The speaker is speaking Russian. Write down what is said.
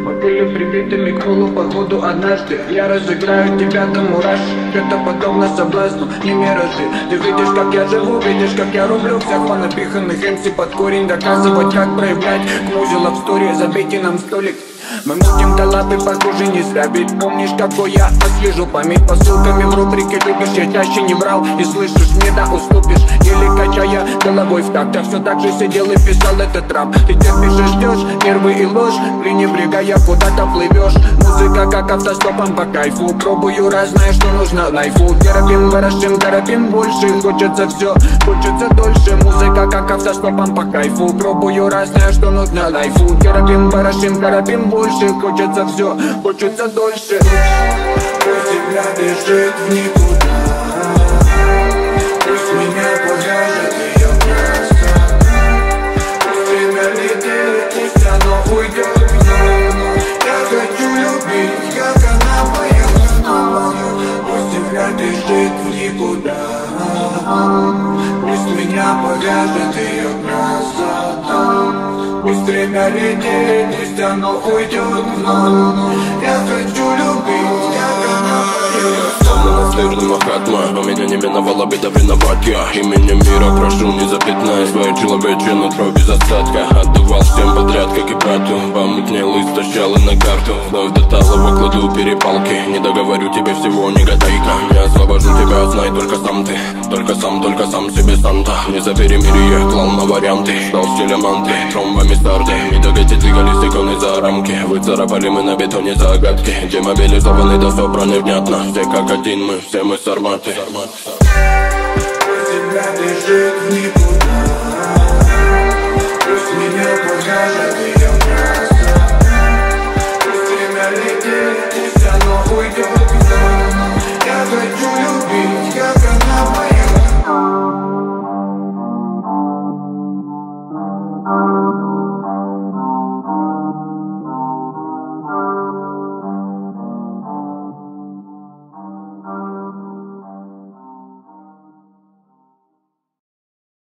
Были прибитыми к полу походу однажды. Я разыграю тебя до мураш. Это подобно соблазну, не миражи. Ты видишь, как я живу, видишь, как я рублю всех понапиханных МС под корень. Доказывать, как проявлять к музе лавстори. Забейте нам столик. Мы мутим коллабы, похоже, не зря. Ведь помнишь, какой я освежу память по ссылками в рубрике «Любишь», я чаще не врал. И слышишь, мне да уступишь. Или качая головой в такт. Я все так же сидел и писал этот рап. Ты терпишь и ждешь нервы и ложь, пренебрегая куда-то плывешь. Музыка как автостопом по кайфу. Пробую разное, что нужно лайфу. Терапим, ворошим, торопим больше. Хочется все, хочется дольше. Музыка как автостопом по кайфу. Пробую разное, что нужно лайфу. Терапим, ворошим, торопим больше. Хочется все, хочется дольше. Пусть земля бежит в никуда. Пусть меня повяжет ее красота. Пусть время летит, пусть оно уйдет вновь. Я хочу любить, как она поет снова. Пусть земля бежит в никуда. Пусть меня повяжет ее красота. Пусть время летит, пусть оно уйдет вновь. Я хочу любить, как она поет. Наследный Махатма, но меня не миновала беда виноват я. Именем мира прошу, не запятнай свое человечье нутро без остатка. Отдавал всем подряд, как и брату. Помутнел, истощал и на карту. Вновь до талого кладу перепалки. Не договорю тебе всего, не гадайка. Не освобожу тебя, знай только сам ты. Только сам себе Санта. Не за перемирие, клал на варианты. Стал стилем анты, тромбами старты. Медогати двигались иконы за рамки. Выцарапали мы на бетоне загадки. Демобилизованы, да все про невнятно. Все как один мы, все мы сарматы. Пусть земля бежит в никуда. Пусть меня покажет